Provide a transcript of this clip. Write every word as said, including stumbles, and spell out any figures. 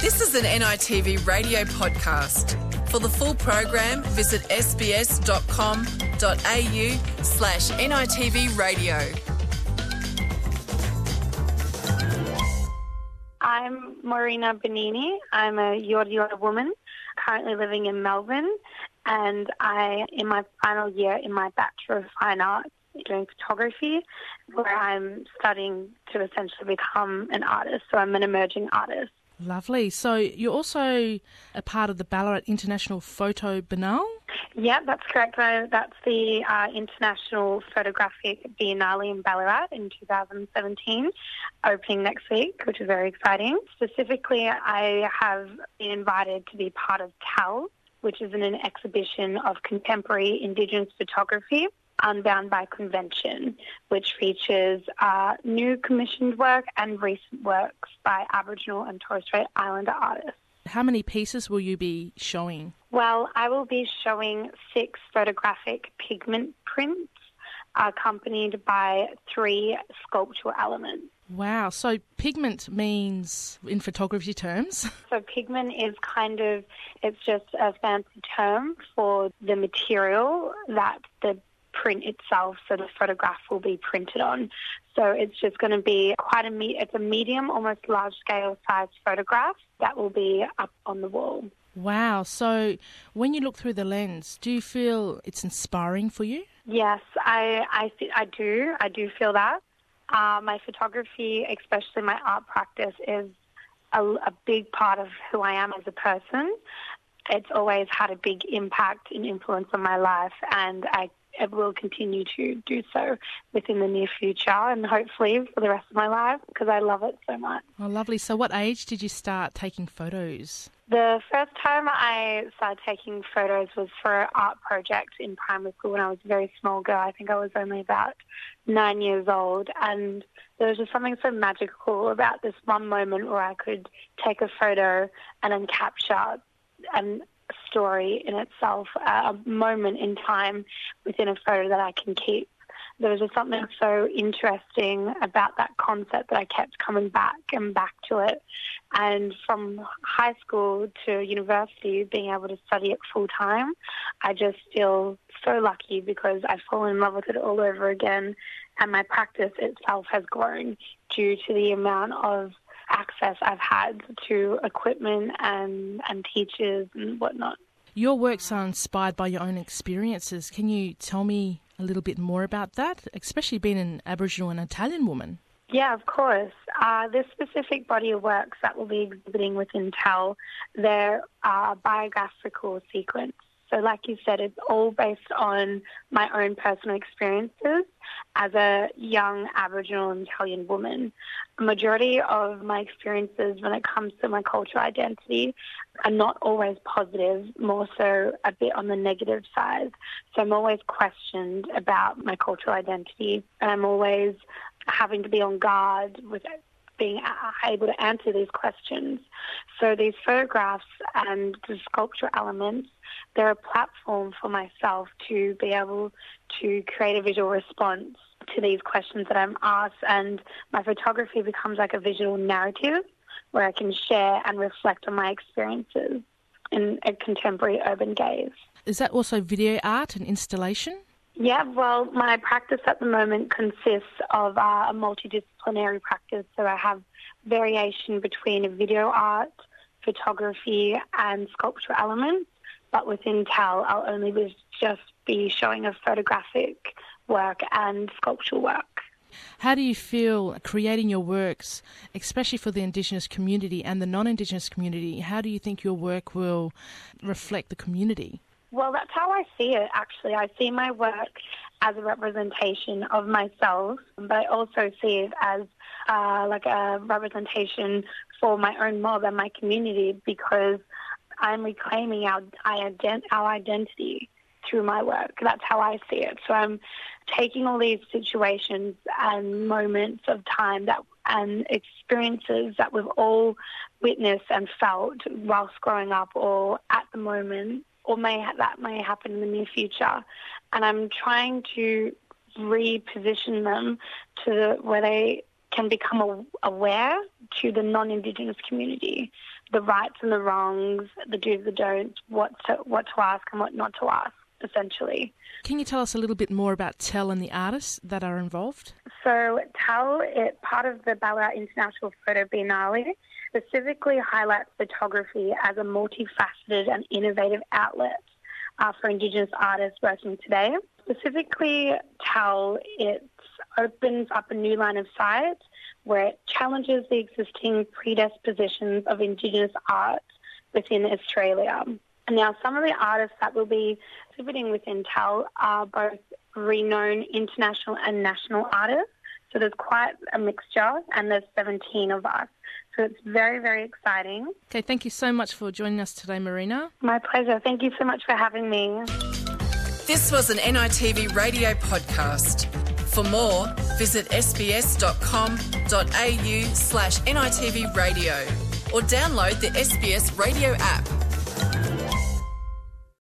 This is an N I T V radio podcast. For the full program, visit sbs.com.au slash NITV radio. I'm Marina Benini. I'm a Yorta Yorta woman, currently living in Melbourne, and I, in my final year in my Bachelor of Fine Arts, doing photography, where I'm studying to essentially become an artist. So I'm an emerging artist. Lovely. So you're also a part of the Ballarat International Photo Biennale? Yeah, that's correct. I, that's the uh, International Photographic Biennale in Ballarat in two thousand seventeen, opening next week, which is very exciting. Specifically, I have been invited to be part of T A L, which is an, an exhibition of contemporary Indigenous photography, Unbound by Convention, which features uh, new commissioned work and recent works by Aboriginal and Torres Strait Islander artists. How many pieces will you be showing? Well, I will be showing six photographic pigment prints accompanied by three sculptural elements. Wow. So pigment means, in photography terms? So pigment is kind of, it's just a fancy term for the material that the print itself, so the photograph will be printed on. So it's just going to be quite a, me- it's a medium, almost large-scale size photograph that will be up on the wall. Wow. So when you look through the lens, do you feel it's inspiring for you? Yes, I I, th- I do. I do feel that. Uh, my photography, especially my art practice, is a, a big part of who I am as a person. It's always had a big impact and influence on my life, and I it will continue to do so within the near future and hopefully for the rest of my life because I love it so much. Oh, lovely. So what age did you start taking photos? The first time I started taking photos was for an art project in primary school when I was a very small girl. I think I was only about nine years old, and there was just something so magical about this one moment where I could take a photo and then capture and story in itself, a moment in time within a photo that I can keep. There was just something so interesting about that concept that I kept coming back and back to it. And from high school to university, being able to study it full time, I just feel so lucky because I've fallen in love with it all over again, and my practice itself has grown due to the amount of access I've had to equipment and, and teachers and whatnot. Your works are inspired by your own experiences. Can you tell me a little bit more about that, especially being an Aboriginal and Italian woman? Yeah, of course. Uh, this specific body of works that we'll be exhibiting within T A L, they're uh, biographical sequence. So like you said, it's all based on my own personal experiences as a young Aboriginal and Italian woman. A majority of my experiences when it comes to my cultural identity are not always positive, more so a bit on the negative side. So I'm always questioned about my cultural identity, and I'm always having to be on guard with being able to answer these questions. So these photographs and the sculpture elements, they're a platform for myself to be able to create a visual response to these questions that I'm asked, and my photography becomes like a visual narrative where I can share and reflect on my experiences in a contemporary urban gaze. Is that also video art and installation? Yeah, well, my practice at the moment consists of uh, a multidisciplinary practice. So I have variation between video art, photography, and sculptural elements. But within T A L, I'll only be just be showing a photographic work and sculptural work. How do you feel creating your works, especially for the Indigenous community and the non-Indigenous community? How do you think your work will reflect the community? Well, that's how I see it, actually. I see my work as a representation of myself, but I also see it as uh, like a representation for my own mob and my community because I'm reclaiming our, our identity through my work. That's how I see it. So I'm taking all these situations and moments of time that and experiences that we've all witnessed and felt whilst growing up or at the moment, or may ha- that may happen in the near future. And I'm trying to reposition them to the, where they can become aware to the non-Indigenous community, the rights and the wrongs, the do's, the don'ts, what to, what to ask and what not to ask, essentially. Can you tell us a little bit more about TEL and the artists that are involved? So TEL, it, part of the Ballarat International Photo Biennale, specifically highlights photography as a multifaceted and innovative outlet uh, for Indigenous artists working today. Specifically, TEL, it opens up a new line of sight where it challenges the existing predispositions of Indigenous art within Australia. And now some of the artists that will be exhibiting within TEL are both renowned international and national artists. So there's quite a mixture, and there's seventeen of us. So it's very, very exciting. Okay, thank you so much for joining us today, Marina. My pleasure. Thank you so much for having me. This was an N I T V radio podcast. For more, visit sbs.com.au slash NITV radio or download the S B S radio app.